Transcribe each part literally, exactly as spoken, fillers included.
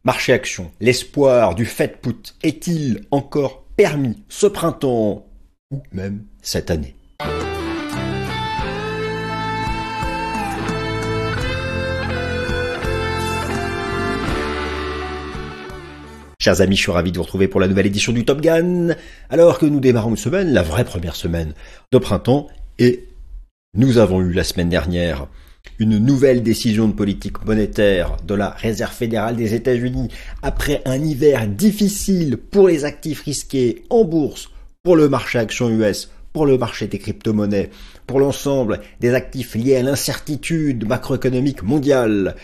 Marché action, l'espoir du Fed put est-il encore permis ce printemps ou même cette année? Chers amis, je suis ravi de vous retrouver pour la nouvelle édition du Top Gun. Alors que nous démarrons une semaine, la vraie première semaine de printemps, et nous avons eu la semaine dernière une nouvelle décision de politique monétaire de la Réserve fédérale des États-Unis après un hiver difficile pour les actifs risqués en bourse, pour le marché action U S, pour le marché des crypto-monnaies, pour l'ensemble des actifs liés à l'incertitude macroéconomique mondiale.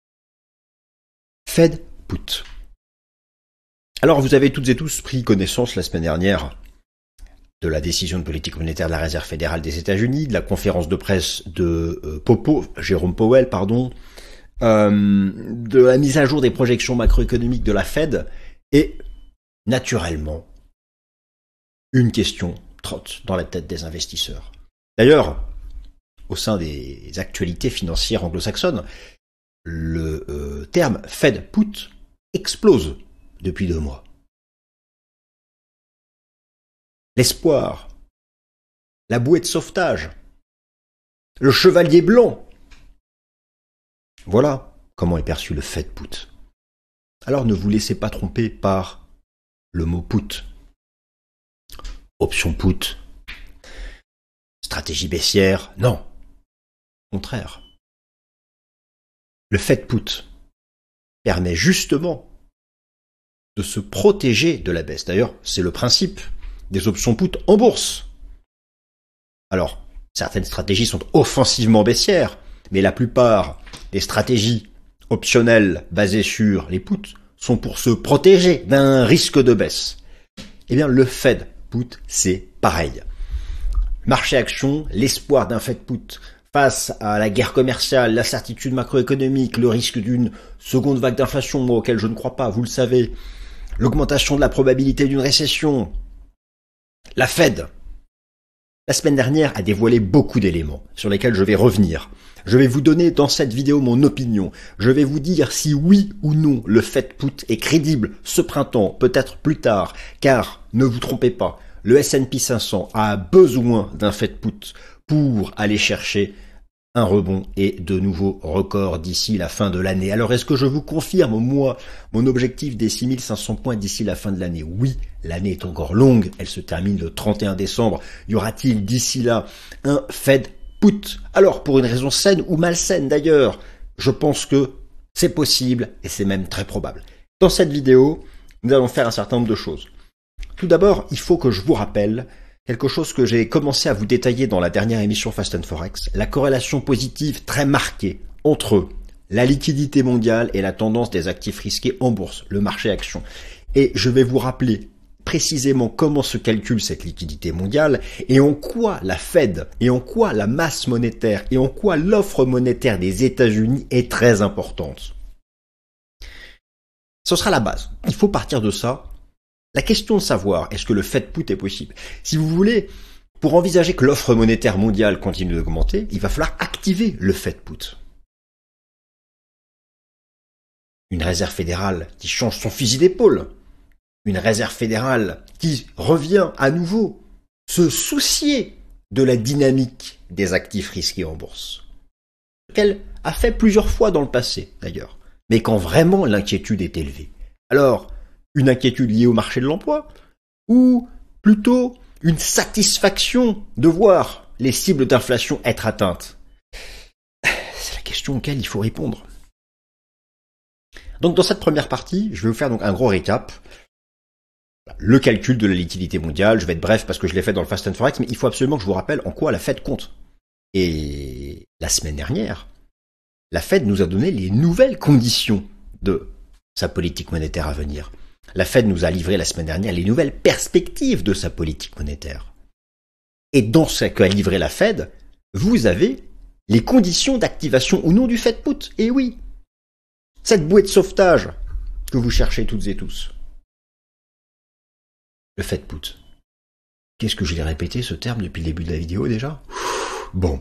Fed put. Alors vous avez toutes et tous pris connaissance la semaine dernière de la décision de politique monétaire de la Réserve fédérale des États-Unis, de la conférence de presse de euh, Popo, Jérôme Powell, pardon, euh, de la mise à jour des projections macroéconomiques de la Fed, et naturellement, une question trotte dans la tête des investisseurs. D'ailleurs, au sein des actualités financières anglo-saxonnes, le euh, terme Fed put explose depuis deux mois. L'espoir, la bouée de sauvetage, le chevalier blanc. Voilà comment est perçu le Fed put. Alors ne vous laissez pas tromper par le mot put. Option put. Stratégie baissière, non. Au contraire. Le Fed put permet justement de se protéger de la baisse. D'ailleurs, c'est le principe des options put en bourse. Alors, certaines stratégies sont offensivement baissières, mais la plupart des stratégies optionnelles basées sur les puts sont pour se protéger d'un risque de baisse. Eh bien, le Fed put, c'est pareil. Marché action, l'espoir d'un Fed put face à la guerre commerciale, l'incertitude macroéconomique, le risque d'une seconde vague d'inflation, moi auquel je ne crois pas, vous le savez, l'augmentation de la probabilité d'une récession. La Fed, la semaine dernière, a dévoilé beaucoup d'éléments sur lesquels je vais revenir. Je vais vous donner dans cette vidéo mon opinion. Je vais vous dire si oui ou non le Fed put est crédible ce printemps, peut-être plus tard, car ne vous trompez pas, le S and P cinq cents a besoin d'un Fed put pour aller chercher un rebond et de nouveaux records d'ici la fin de l'année. Alors, est-ce que je vous confirme, moi, mon objectif des six mille cinq cents points d'ici la fin de l'année? Oui, l'année est encore longue, elle se termine le trente et un décembre. Y aura-t-il d'ici là un Fed put? Alors, pour une raison saine ou malsaine d'ailleurs, je pense que c'est possible et c'est même très probable. Dans cette vidéo, nous allons faire un certain nombre de choses. Tout d'abord, il faut que je vous rappelle quelque chose que j'ai commencé à vous détailler dans la dernière émission Fast and Forex, la corrélation positive très marquée entre la liquidité mondiale et la tendance des actifs risqués en bourse, le marché action. Et je vais vous rappeler précisément comment se calcule cette liquidité mondiale et en quoi la Fed, et en quoi la masse monétaire, et en quoi l'offre monétaire des États-Unis est très importante. Ce sera la base. Il faut partir de ça. La question de savoir est-ce que le Fed put est possible. Si vous voulez, pour envisager que l'offre monétaire mondiale continue d'augmenter, il va falloir activer le Fed put. Une réserve fédérale qui change son fusil d'épaule. Une réserve fédérale qui revient à nouveau se soucier de la dynamique des actifs risqués en bourse. Ce qu'elle a fait plusieurs fois dans le passé, d'ailleurs. Mais quand vraiment l'inquiétude est élevée. Alors, une inquiétude liée au marché de l'emploi, ou plutôt une satisfaction de voir les cibles d'inflation être atteintes? C'est la question auquel il faut répondre. Donc dans cette première partie, je vais vous faire donc un gros récap. Le calcul de la liquidité mondiale, je vais être bref parce que je l'ai fait dans le Fast and Forex, mais il faut absolument que je vous rappelle en quoi la Fed compte. Et la semaine dernière, la Fed nous a donné les nouvelles conditions de sa politique monétaire à venir. La Fed nous a livré la semaine dernière les nouvelles perspectives de sa politique monétaire. Et dans ce qu'a livré la Fed, vous avez les conditions d'activation ou non du Fed put. Et oui, cette bouée de sauvetage que vous cherchez toutes et tous. Le Fed put. Qu'est-ce que je l'ai répété ce terme depuis le début de la vidéo déjà? Bon.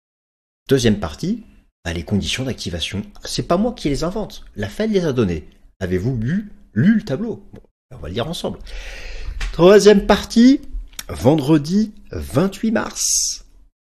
Deuxième partie, bah, les conditions d'activation. C'est pas moi qui les invente. La Fed les a données. Avez-vous lu, lu le tableau? Bon, on va le lire ensemble. Troisième partie, vendredi vingt-huit mars.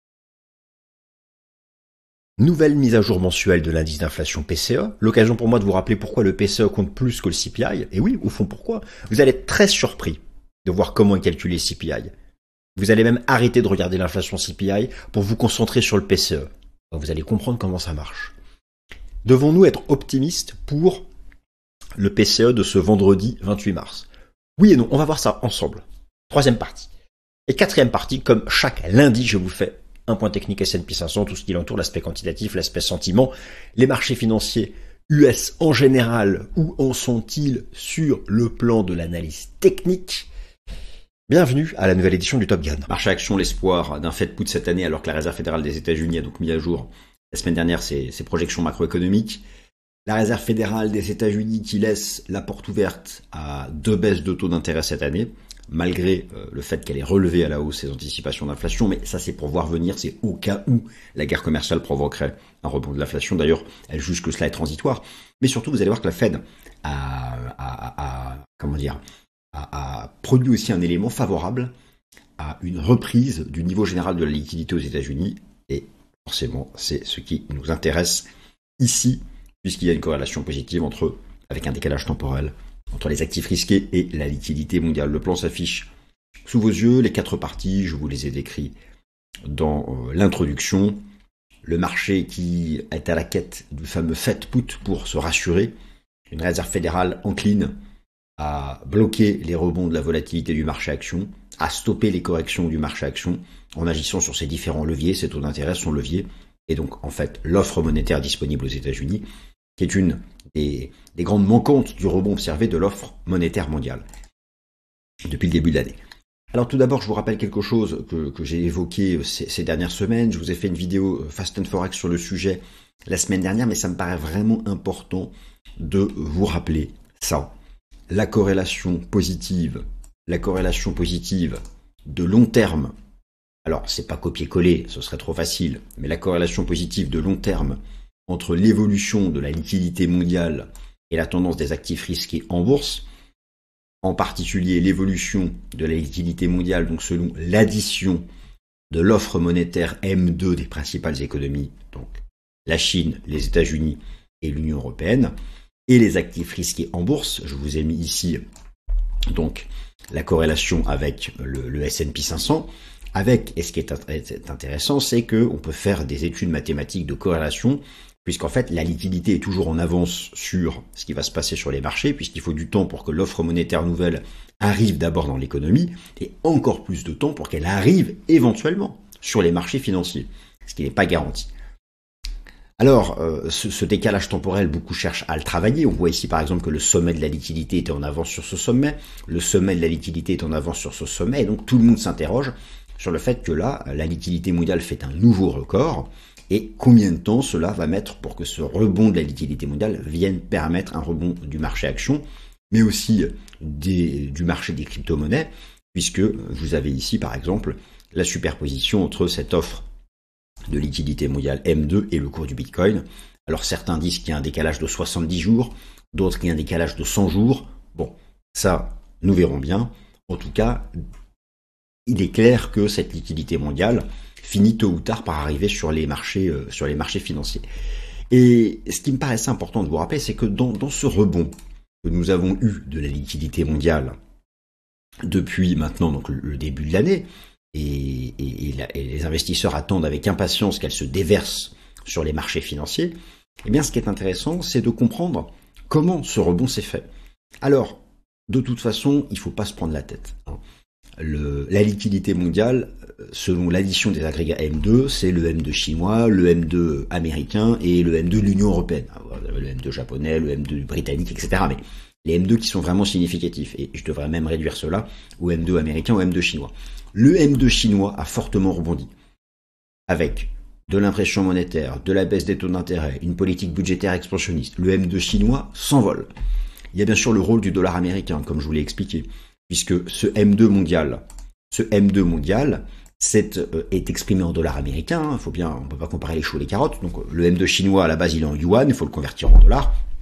Nouvelle mise à jour mensuelle de l'indice d'inflation P C E. L'occasion pour moi de vous rappeler pourquoi le P C E compte plus que le C P I. Et oui, au fond, pourquoi? Vous allez être très surpris de voir comment est calculé le C P I. Vous allez même arrêter de regarder l'inflation C P I pour vous concentrer sur le P C E. Donc vous allez comprendre comment ça marche. Devons-nous être optimistes pour le P C E de ce vendredi vingt-huit mars? Oui et non, on va voir ça ensemble. Troisième partie. Et quatrième partie, comme chaque lundi, je vous fais un point technique S and P cinq cents, tout ce qui l'entoure, l'aspect quantitatif, l'aspect sentiment, les marchés financiers U S en général, où en sont-ils sur le plan de l'analyse technique? Bienvenue à la nouvelle édition du Top Gun. Marché action, l'espoir d'un Fed put cette année, alors que la Réserve fédérale des États-Unis a donc mis à jour la semaine dernière ses, ses projections macroéconomiques. La Réserve fédérale des États-Unis qui laisse la porte ouverte à deux baisses de taux d'intérêt cette année, malgré euh, le fait qu'elle ait relevé à la hausse ses anticipations d'inflation, mais ça c'est pour voir venir, c'est au cas où la guerre commerciale provoquerait un rebond de l'inflation. D'ailleurs, elle juge que cela est transitoire. Mais surtout, vous allez voir que la Fed a, a, a, a comment dire, a, a produit aussi un élément favorable à une reprise du niveau général de la liquidité aux États-Unis, et forcément, c'est ce qui nous intéresse ici, puisqu'il y a une corrélation positive entre, avec un décalage temporel, entre les actifs risqués et la liquidité mondiale. Le plan s'affiche sous vos yeux, les quatre parties, je vous les ai décrits dans euh, l'introduction. Le marché qui est à la quête du fameux Fed put pour se rassurer, une réserve fédérale encline à bloquer les rebonds de la volatilité du marché action, à stopper les corrections du marché action en agissant sur ces différents leviers, ces taux d'intérêt, son levier, et donc en fait l'offre monétaire disponible aux États-Unis, qui est une des, des grandes manquantes du rebond observé de l'offre monétaire mondiale depuis le début de l'année. Alors tout d'abord, je vous rappelle quelque chose que, que j'ai évoqué ces, ces dernières semaines. Je vous ai fait une vidéo Fast and Forex sur le sujet la semaine dernière, mais ça me paraît vraiment important de vous rappeler ça. La corrélation positive, la corrélation positive de long terme, alors c'est pas copier-coller, ce serait trop facile, mais la corrélation positive de long terme entre l'évolution de la liquidité mondiale et la tendance des actifs risqués en bourse, en particulier l'évolution de la liquidité mondiale, donc selon l'addition de l'offre monétaire M deux des principales économies, donc la Chine, les États-Unis et l'Union européenne, et les actifs risqués en bourse. Je vous ai mis ici donc la corrélation avec le, le S and P cinq cents, avec, et ce qui est intéressant, c'est qu'on peut faire des études mathématiques de corrélation, puisqu'en fait la liquidité est toujours en avance sur ce qui va se passer sur les marchés, puisqu'il faut du temps pour que l'offre monétaire nouvelle arrive d'abord dans l'économie, et encore plus de temps pour qu'elle arrive éventuellement sur les marchés financiers, ce qui n'est pas garanti. Alors, euh, ce, ce décalage temporel, beaucoup cherchent à le travailler. On voit ici par exemple que le sommet de la liquidité était en avance sur ce sommet, le sommet de la liquidité est en avance sur ce sommet, et donc tout le monde s'interroge sur le fait que là, la liquidité mondiale fait un nouveau record, et combien de temps cela va mettre pour que ce rebond de la liquidité mondiale vienne permettre un rebond du marché action, mais aussi des, du marché des crypto-monnaies, puisque vous avez ici par exemple la superposition entre cette offre de liquidité mondiale M deux et le cours du Bitcoin. Alors certains disent qu'il y a un décalage de soixante-dix jours, d'autres qu'il y a un décalage de cent jours. Bon, ça, nous verrons bien. En tout cas, il est clair que cette liquidité mondiale finit tôt ou tard par arriver sur les marchés, euh, sur les marchés financiers. Et ce qui me paraissait important de vous rappeler, c'est que dans, dans ce rebond que nous avons eu de la liquidité mondiale depuis maintenant donc le, le début de l'année, et, et, et, la, et les investisseurs attendent avec impatience qu'elle se déverse sur les marchés financiers, eh bien ce qui est intéressant, c'est de comprendre comment ce rebond s'est fait. Alors, de toute façon, il ne faut pas se prendre la tête. Le, la liquidité mondiale, selon l'addition des agrégats M deux, c'est le M deux chinois, le M deux américain et le M deux de l'Union européenne. Le M deux japonais, le M deux britannique, et cetera. Mais les M deux qui sont vraiment significatifs. Et je devrais même réduire cela au M deux américain, au M deux chinois. Le M deux chinois a fortement rebondi. Avec de l'impression monétaire, de la baisse des taux d'intérêt, une politique budgétaire expansionniste. Le M deux chinois s'envole. Il y a bien sûr le rôle du dollar américain, comme je vous l'ai expliqué. Puisque ce M deux mondial, ce M deux mondial, c'est, euh, est exprimé en dollars américains. Hein, faut bien, on peut pas comparer les choux et les carottes. Donc le M deux chinois à la base il est en yuan, il faut le convertir en dollars.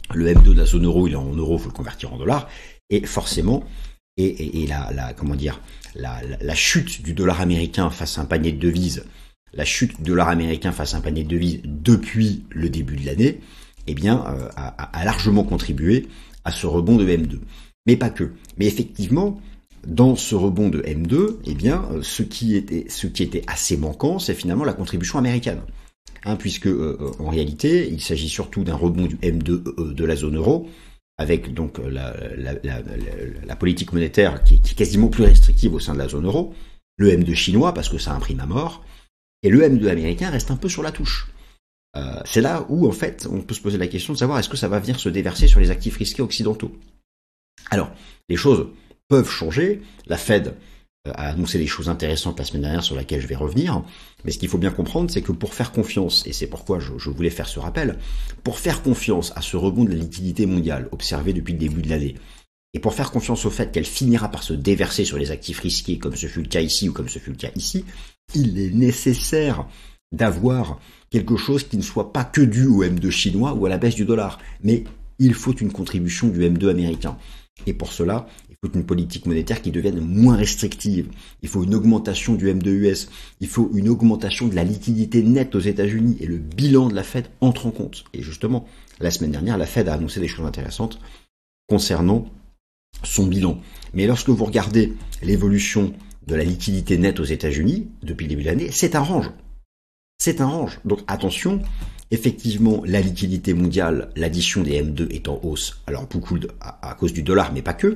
Le M deux de la zone euro, il est en euros, il faut le convertir en dollars. Et forcément, et, et, et la, la, comment dire, la, la, la chute du dollar américain face à un panier de devises, la chute du dollar américain face à un panier de devises depuis le début de l'année, eh bien, euh, a, a largement contribué à ce rebond de M deux. Mais pas que. Mais effectivement, dans ce rebond de M deux, eh bien, euh, ce qui était, ce qui était assez manquant, c'est finalement la contribution américaine. Hein, puisque euh, en réalité, il s'agit surtout d'un rebond du M deux euh, de la zone euro, avec donc la, la, la, la, la politique monétaire qui est, qui est quasiment plus restrictive au sein de la zone euro, le M deux chinois parce que ça imprime à mort, et le M deux américain reste un peu sur la touche. Euh, c'est là où en fait on peut se poser la question de savoir est-ce que ça va venir se déverser sur les actifs risqués occidentaux. Alors, les choses peuvent changer, la Fed a annoncé des choses intéressantes la semaine dernière sur laquelle je vais revenir, mais ce qu'il faut bien comprendre, c'est que pour faire confiance, et c'est pourquoi je, je voulais faire ce rappel, pour faire confiance à ce rebond de la liquidité mondiale observé depuis le début de l'année, et pour faire confiance au fait qu'elle finira par se déverser sur les actifs risqués, comme ce fut le cas ici ou comme ce fut le cas ici, il est nécessaire d'avoir quelque chose qui ne soit pas que dû au M deux chinois ou à la baisse du dollar, mais il faut une contribution du M deux américain. Et pour cela, il faut une politique monétaire qui devienne moins restrictive. Il faut une augmentation du M deux U S. Il faut une augmentation de la liquidité nette aux États-Unis. Et le bilan de la Fed entre en compte. Et justement, la semaine dernière, la Fed a annoncé des choses intéressantes concernant son bilan. Mais lorsque vous regardez l'évolution de la liquidité nette aux États-Unis depuis le début de l'année, c'est un range. C'est un range. Donc attention. Effectivement, la liquidité mondiale, l'addition des M deux est en hausse, alors beaucoup de, à, à cause du dollar, mais pas que,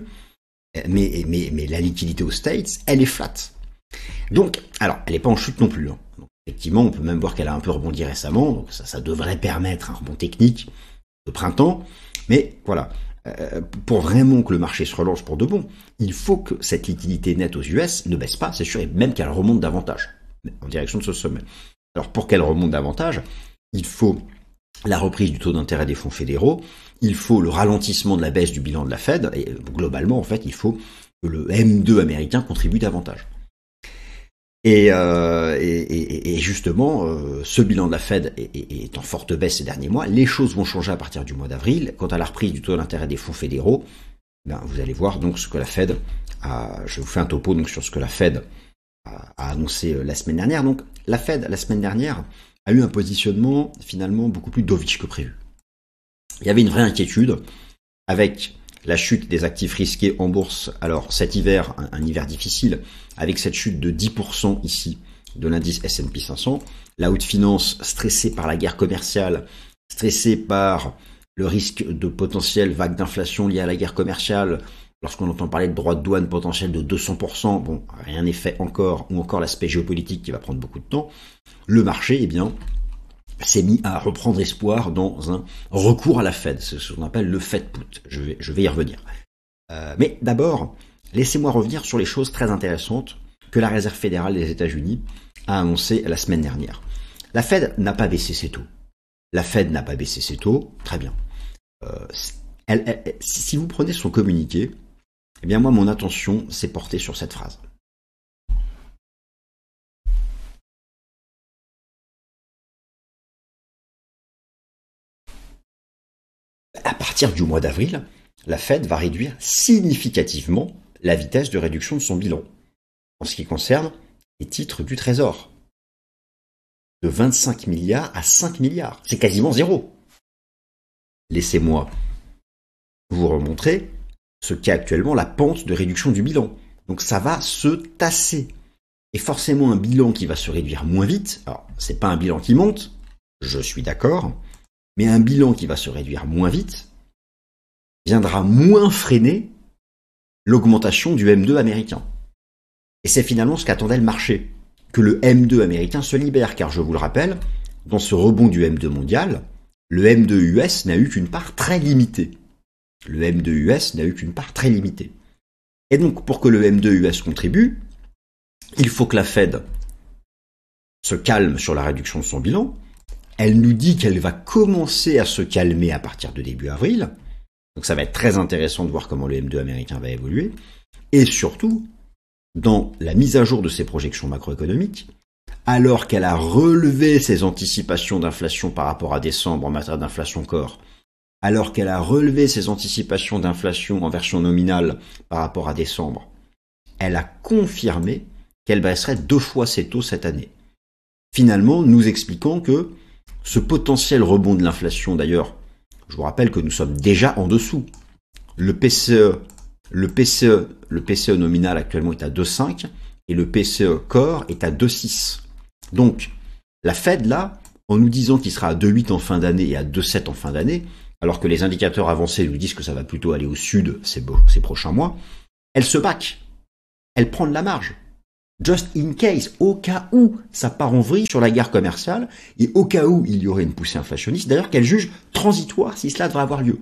mais, mais, mais la liquidité aux States, elle est flat. Donc, alors, elle n'est pas en chute non plus. Hein. Donc, effectivement, on peut même voir qu'elle a un peu rebondi récemment, donc ça, ça devrait permettre un rebond technique de printemps, mais voilà, euh, pour vraiment que le marché se relance pour de bon, il faut que cette liquidité nette aux U S ne baisse pas, c'est sûr, et même qu'elle remonte davantage, en direction de ce sommet. Alors, pour qu'elle remonte davantage, il faut la reprise du taux d'intérêt des fonds fédéraux, il faut le ralentissement de la baisse du bilan de la Fed, et globalement, en fait, il faut que le M deux américain contribue davantage. Et, euh, et, et, et justement, euh, ce bilan de la Fed est, est, est en forte baisse ces derniers mois. Les choses vont changer à partir du mois d'avril. Quant à la reprise du taux d'intérêt des fonds fédéraux, ben, vous allez voir donc ce que la Fed a, je vous fais un topo donc sur ce que la Fed a, a annoncé la semaine dernière. Donc, la Fed, la semaine dernière, a eu un positionnement finalement beaucoup plus dovish que prévu. Il y avait une vraie inquiétude avec la chute des actifs risqués en bourse. Alors cet hiver, un, un hiver difficile, avec cette chute de dix pour cent ici de l'indice S and P cinq cents, la haute finance stressée par la guerre commerciale, stressée par le risque de potentielle vague d'inflation liée à la guerre commerciale, lorsqu'on entend parler de droits de douane potentiels de deux cents pour cent, bon, rien n'est fait encore, ou encore l'aspect géopolitique qui va prendre beaucoup de temps, le marché, eh bien, s'est mis à reprendre espoir dans un recours à la Fed, c'est ce qu'on appelle le Fed put. Je vais, je vais y revenir. Euh, mais d'abord, laissez-moi revenir sur les choses très intéressantes que la Réserve fédérale des États-Unis a annoncées la semaine dernière. La Fed n'a pas baissé ses taux. La Fed n'a pas baissé ses taux, très bien. Euh, elle, elle, si vous prenez son communiqué, eh bien moi, mon attention s'est portée sur cette phrase. À partir du mois d'avril, la Fed va réduire significativement la vitesse de réduction de son bilan en ce qui concerne les titres du Trésor. De vingt-cinq milliards à cinq milliards. C'est quasiment zéro. Laissez-moi vous remontrer ce qu'est actuellement la pente de réduction du bilan. Donc ça va se tasser. Et forcément un bilan qui va se réduire moins vite, alors c'est pas un bilan qui monte, je suis d'accord, mais un bilan qui va se réduire moins vite viendra moins freiner l'augmentation du M deux américain. Et c'est finalement ce qu'attendait le marché, que le M deux américain se libère, car je vous le rappelle, dans ce rebond du M deux mondial, le M deux U S n'a eu qu'une part très limitée. Le M deux U S n'a eu qu'une part très limitée. Et donc, pour que le M deux U S contribue, il faut que la Fed se calme sur la réduction de son bilan. Elle nous dit qu'elle va commencer à se calmer à partir de début avril. Donc ça va être très intéressant de voir comment le M deux américain va évoluer. Et surtout, dans la mise à jour de ses projections macroéconomiques, alors qu'elle a relevé ses anticipations d'inflation par rapport à décembre en matière d'inflation corps alors qu'elle a relevé ses anticipations d'inflation en version nominale par rapport à décembre, elle a confirmé qu'elle baisserait deux fois ses taux cette année. Finalement, nous expliquant que ce potentiel rebond de l'inflation, d'ailleurs, je vous rappelle que nous sommes déjà en dessous. Le P C E, le P C E, le P C E nominal actuellement est à deux virgule cinq et le P C E core est à deux virgule six. Donc, la Fed, là, en nous disant qu'il sera à deux virgule huit en fin d'année et à deux virgule sept en fin d'année, alors que les indicateurs avancés nous disent que ça va plutôt aller au sud ces, beaux, ces prochains mois, elle se back. Elle prend de la marge. Just in case, au cas où ça part en vrille sur la guerre commerciale, et au cas où il y aurait une poussée inflationniste, d'ailleurs qu'elle juge transitoire si cela devrait avoir lieu.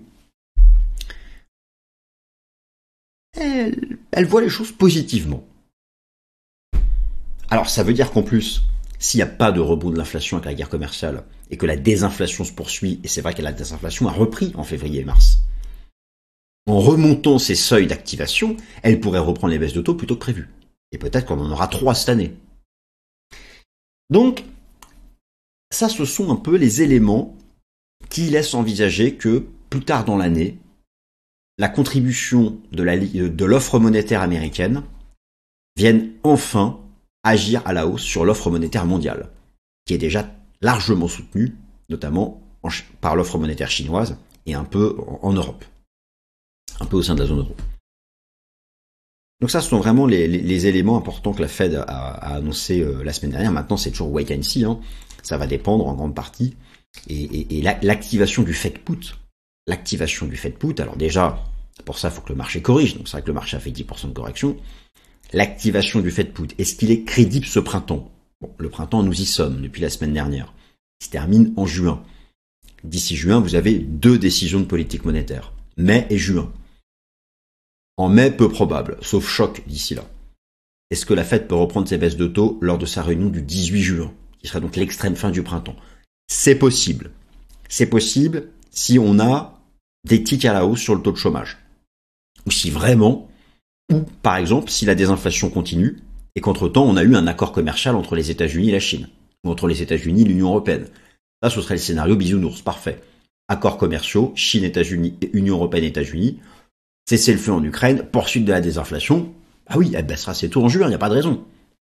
Elle, elle voit les choses positivement. Alors ça veut dire qu'en plus, s'il n'y a pas de rebond de l'inflation avec la guerre commerciale, et que la désinflation se poursuit, et c'est vrai que la désinflation a repris en février et mars, en remontant ces seuils d'activation, elle pourrait reprendre les baisses de taux plutôt que prévu. Et peut-être qu'on en aura trois cette année. Donc, ça, ce sont un peu les éléments qui laissent envisager que, plus tard dans l'année, la contribution de, la, de l'offre monétaire américaine vienne enfin agir à la hausse sur l'offre monétaire mondiale, qui est déjà largement soutenue, notamment en, par l'offre monétaire chinoise et un peu en, en Europe, un peu au sein de la zone euro. Donc ça, ce sont vraiment les, les, les éléments importants que la Fed a, a annoncé euh, la semaine dernière. Maintenant, c'est toujours wait and see. Hein. Ça va dépendre en grande partie. Et, et, et la, l'activation du Fed put. L'activation du Fed put. Alors déjà, pour ça, il faut que le marché corrige. Donc c'est vrai que le marché a fait dix pour cent de correction. L'activation du Fed put. Est-ce qu'il est crédible ce printemps? Bon, le printemps, nous y sommes depuis la semaine dernière. Il se termine en juin. D'ici juin, vous avez deux décisions de politique monétaire. Mai et juin. En mai, peu probable, sauf choc d'ici là. Est-ce que la Fed peut reprendre ses baisses de taux lors de sa réunion du dix-huit juin, qui sera donc l'extrême fin du printemps? C'est possible. C'est possible si on a des tics à la hausse sur le taux de chômage. Ou si vraiment, ou par exemple, si la désinflation continue, et qu'entre-temps, on a eu un accord commercial entre les États-Unis et la Chine, ou entre les États-Unis et l'Union européenne. Là, ce serait le scénario bisounours, parfait. Accords commerciaux, Chine, États-Unis, Union européenne, États-Unis, cesser le feu en Ukraine, poursuite de la désinflation, ah oui, elle baissera ses taux en juin, il n'y a pas de raison.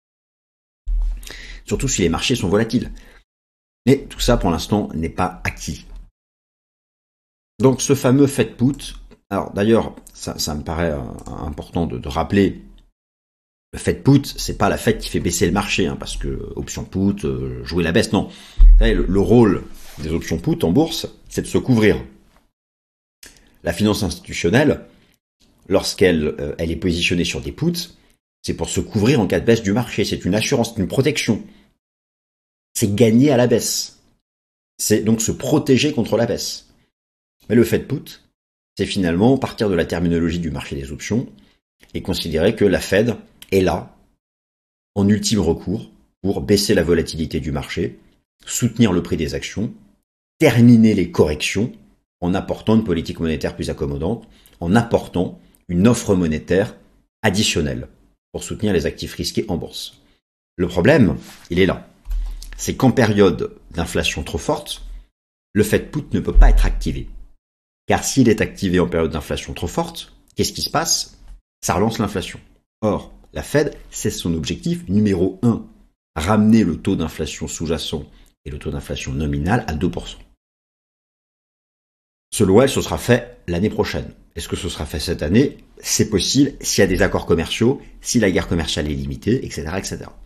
Surtout si les marchés sont volatiles. Mais tout ça, pour l'instant, n'est pas acquis. Donc ce fameux Fed put, alors d'ailleurs, ça, ça me paraît euh, important de, de rappeler, le Fed put, c'est pas la Fed qui fait baisser le marché, hein, parce que option put, euh, jouer la baisse, non. Vous savez, le, le rôle des options put en bourse, c'est de se couvrir. La finance institutionnelle, lorsqu'elle euh, elle est positionnée sur des puts, c'est pour se couvrir en cas de baisse du marché. C'est une assurance, une protection. C'est gagner à la baisse. C'est donc se protéger contre la baisse. Mais le Fed put, c'est finalement partir de la terminologie du marché des options et considérer que la Fed est là, en ultime recours, pour baisser la volatilité du marché, soutenir le prix des actions, terminer les corrections en apportant une politique monétaire plus accommodante, en apportant une offre monétaire additionnelle pour soutenir les actifs risqués en bourse. Le problème, il est là. C'est qu'en période d'inflation trop forte, le Fed put ne peut pas être activé. Car s'il est activé en période d'inflation trop forte, qu'est-ce qui se passe? Ça relance l'inflation. Or, la Fed, c'est son objectif numéro un. Ramener le taux d'inflation sous-jacent et le taux d'inflation nominal à deux pour cent. Selon elle, ce sera fait l'année prochaine. Est-ce que ce sera fait cette année? C'est possible s'il y a des accords commerciaux, si la guerre commerciale est limitée, et cetera, et cetera.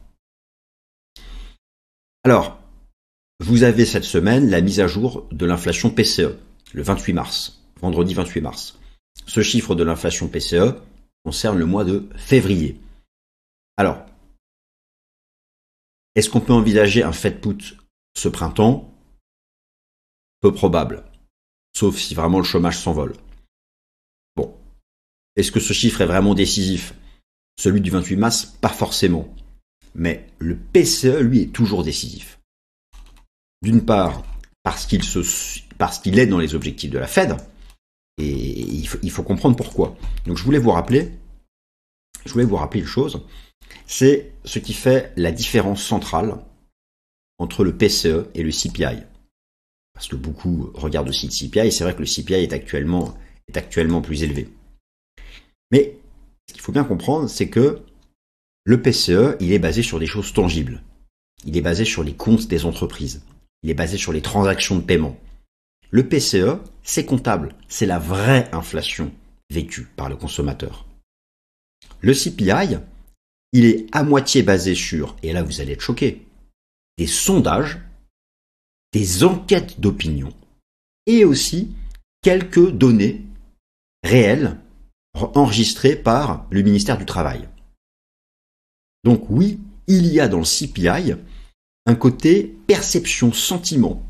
Alors, vous avez cette semaine la mise à jour de l'inflation P C E, le vingt-huit mars, vendredi vingt-huit mars. Ce chiffre de l'inflation P C E concerne le mois de février. Alors, est-ce qu'on peut envisager un Fed put ce printemps? Peu probable, sauf si vraiment le chômage s'envole. Bon, est-ce que ce chiffre est vraiment décisif? Celui du vingt-huit mars, pas forcément. Mais le P C E, lui, est toujours décisif. D'une part, parce qu'il se, parce qu'il est dans les objectifs de la Fed, et il faut, il faut comprendre pourquoi. Donc je voulais vous rappeler, je voulais vous rappeler une chose, c'est ce qui fait la différence centrale entre le P C E et le C P I. parce que beaucoup regardent aussi le C P I, et c'est vrai que le C P I est actuellement, est actuellement plus élevé. Mais ce qu'il faut bien comprendre, c'est que le P C E, il est basé sur des choses tangibles. Il est basé sur les comptes des entreprises. Il est basé sur les transactions de paiement. Le P C E, c'est comptable. C'est la vraie inflation vécue par le consommateur. Le C P I, il est à moitié basé sur, et là vous allez être choqués, des sondages, des enquêtes d'opinion, et aussi quelques données réelles enregistrées par le ministère du Travail. Donc oui, il y a dans le C P I un côté perception, sentiment,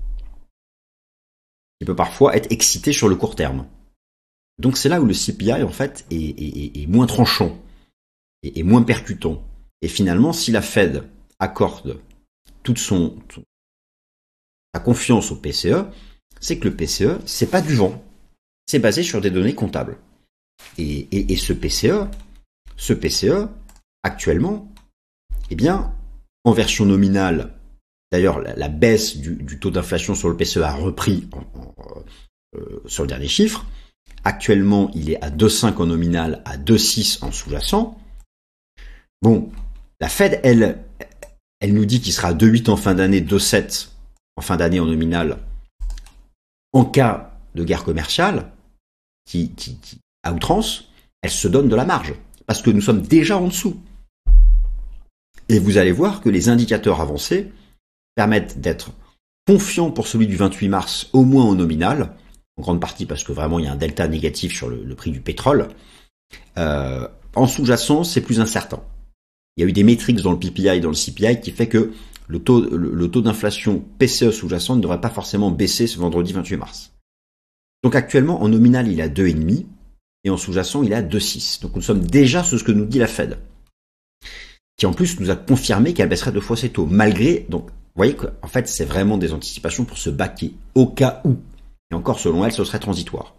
qui peut parfois être excité sur le court terme. Donc c'est là où le C P I en fait est, est, est moins tranchant, est, est moins percutant. Et finalement, si la Fed accorde toute son, sa confiance au P C E, c'est que le P C E, c'est pas du vent, c'est basé sur des données comptables. Et, et, et ce P C E, ce P C E, actuellement, eh bien, en version nominale, d'ailleurs, la, la baisse du, du taux d'inflation sur le P C E a repris en, en, euh, sur le dernier chiffre. Actuellement, il est à deux virgule cinq en nominal, à deux virgule six en sous-jacent. Bon, la Fed, elle, elle nous dit qu'il sera à deux virgule huit en fin d'année, deux virgule sept en fin d'année en nominal, en cas de guerre commerciale, qui, qui, qui, à outrance, elle se donne de la marge, parce que nous sommes déjà en dessous. Et vous allez voir que les indicateurs avancés permettent d'être confiants pour celui du vingt-huit mars, au moins en nominal, en grande partie parce que vraiment il y a un delta négatif sur le, le prix du pétrole. Euh, en sous-jacent, c'est plus incertain. Il y a eu des métriques dans le P P I et dans le C P I qui fait que le taux, le, le taux d'inflation P C E sous-jacent ne devrait pas forcément baisser ce vendredi vingt-huit mars. Donc actuellement, en nominal, il est à deux virgule cinq et en sous-jacent, il est à deux virgule six. Donc nous sommes déjà sur ce que nous dit la Fed, qui en plus nous a confirmé qu'elle baisserait deux fois ses taux, malgré... Donc, vous voyez qu'en fait, c'est vraiment des anticipations pour se baquer, au cas où. Et encore, selon elle, ce serait transitoire.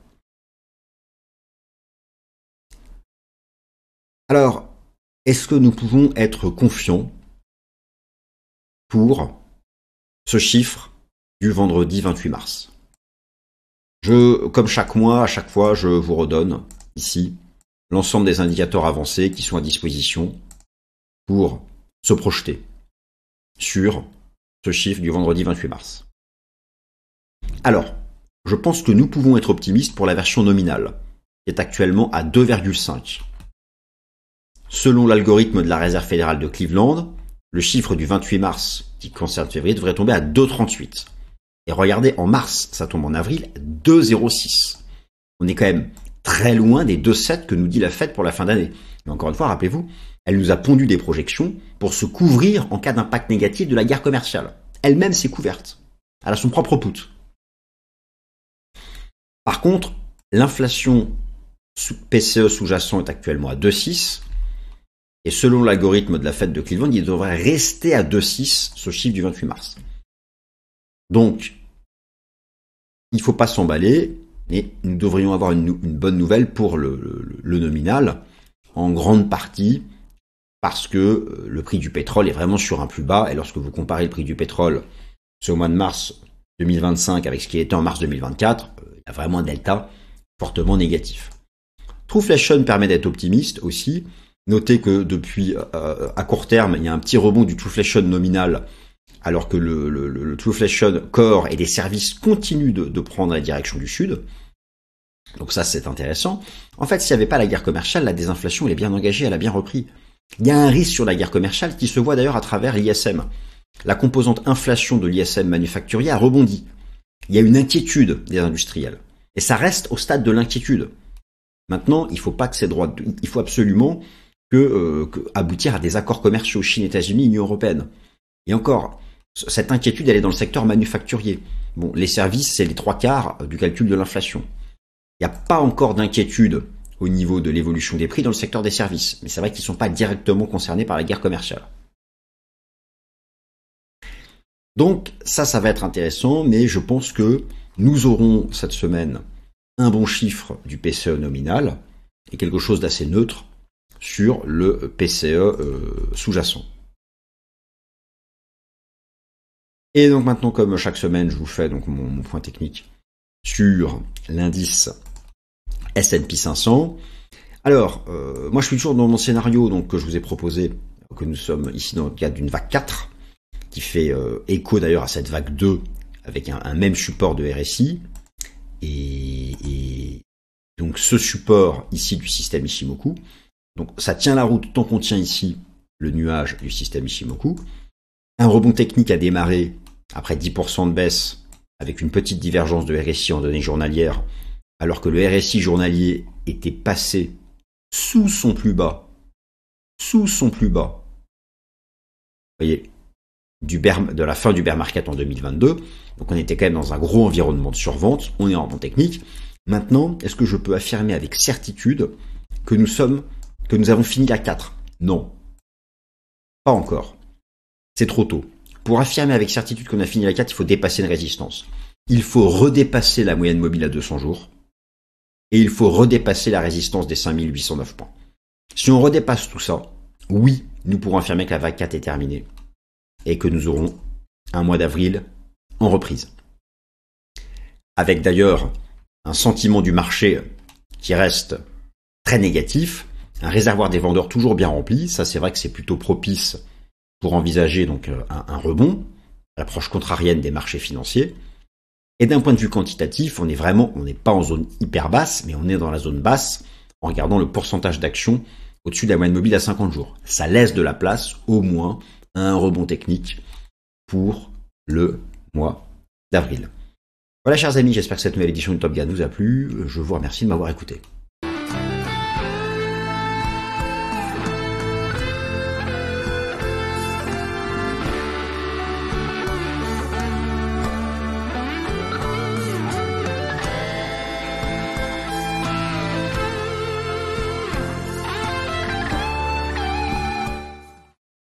Alors, est-ce que nous pouvons être confiants pour ce chiffre du vendredi vingt-huit mars? Je, comme chaque mois, à chaque fois, je vous redonne ici l'ensemble des indicateurs avancés qui sont à disposition pour se projeter sur ce chiffre du vendredi vingt-huit mars. Alors, je pense que nous pouvons être optimistes pour la version nominale, qui est actuellement à deux virgule cinq. Selon l'algorithme de la Réserve fédérale de Cleveland, le chiffre du vingt-huit mars, qui concerne février, devrait tomber à deux virgule trente-huit. Et regardez, en mars, ça tombe en avril, deux virgule zéro six. On est quand même très loin des deux virgule sept que nous dit la Fed pour la fin d'année. Mais encore une fois, rappelez-vous, elle nous a pondu des projections pour se couvrir en cas d'impact négatif de la guerre commerciale. Elle-même s'est couverte. Elle a son propre put. Par contre, l'inflation P C E sous-jacent est actuellement à deux virgule six. Et selon l'algorithme de la Fed de Cleveland, il devrait rester à deux virgule six, ce chiffre du vingt-huit mars. Donc, il ne faut pas s'emballer, et nous devrions avoir une, une bonne nouvelle pour le, le, le nominal, en grande partie parce que le prix du pétrole est vraiment sur un plus bas, et lorsque vous comparez le prix du pétrole ce mois de mars deux mille vingt-cinq avec ce qui était en mars deux mille vingt-quatre, il y a vraiment un delta fortement négatif. Trueflation permet d'être optimiste aussi. Notez que depuis, euh, à court terme, il y a un petit rebond du Trueflation nominal, alors que le, le, le Trueflation Core et les services continuent de, de prendre la direction du sud. Donc ça, c'est intéressant. En fait, s'il n'y avait pas la guerre commerciale, la désinflation, elle est bien engagée, elle a bien repris. Il y a un risque sur la guerre commerciale qui se voit d'ailleurs à travers l'I S M. La composante inflation de l'I S M manufacturier a rebondi. Il y a une inquiétude des industriels. Et ça reste au stade de l'inquiétude. Maintenant, il faut pas que ces droits, de... il faut absolument que, euh, que aboutir à des accords commerciaux Chine, États-Unis, Union européenne. Et encore, cette inquiétude, elle est dans le secteur manufacturier. Bon, les services, c'est les trois quarts du calcul de l'inflation. Il n'y a pas encore d'inquiétude au niveau de l'évolution des prix dans le secteur des services. Mais c'est vrai qu'ils ne sont pas directement concernés par la guerre commerciale. Donc, ça, ça va être intéressant, mais je pense que nous aurons cette semaine un bon chiffre du P C E nominal et quelque chose d'assez neutre sur le P C E euh, sous-jacent. Et donc maintenant, comme chaque semaine, je vous fais donc mon, mon point technique sur l'indice S and P cinq cents. Alors, euh, moi je suis toujours dans mon scénario donc, que je vous ai proposé, que nous sommes ici dans le cadre d'une vague quatre, qui fait euh, écho d'ailleurs à cette vague deux, avec un, un même support de R S I. Et, et donc ce support ici du système Ichimoku, donc ça tient la route tant qu'on tient ici le nuage du système Ichimoku. Un rebond technique a démarré après dix pour cent de baisse, avec une petite divergence de R S I en données journalières, alors que le R S I journalier était passé sous son plus bas, sous son plus bas, vous voyez, du bear, de la fin du bear market en deux mille vingt-deux. Donc on était quand même dans un gros environnement de survente, on est en rebond technique. Maintenant, est-ce que je peux affirmer avec certitude que nous sommes, que nous avons fini la quatre? Non. Pas encore. C'est trop tôt. Pour affirmer avec certitude qu'on a fini la quatre, il faut dépasser une résistance. Il faut redépasser la moyenne mobile à deux cents jours. Et il faut redépasser la résistance des cinq mille huit cent neuf points. Si on redépasse tout ça, oui, nous pourrons affirmer que la vague quatre est terminée. Et que nous aurons un mois d'avril en reprise. Avec d'ailleurs un sentiment du marché qui reste très négatif, un réservoir des vendeurs toujours bien rempli, ça c'est vrai que c'est plutôt propice pour envisager donc un, un rebond, l'approche contrarienne des marchés financiers. Et d'un point de vue quantitatif, on est vraiment, on n'est pas en zone hyper basse, mais on est dans la zone basse en regardant le pourcentage d'actions au-dessus de la moyenne mobile à cinquante jours. Ça laisse de la place au moins à un rebond technique pour le mois d'avril. Voilà chers amis, j'espère que cette nouvelle édition du Top Gun vous a plu. Je vous remercie de m'avoir écouté.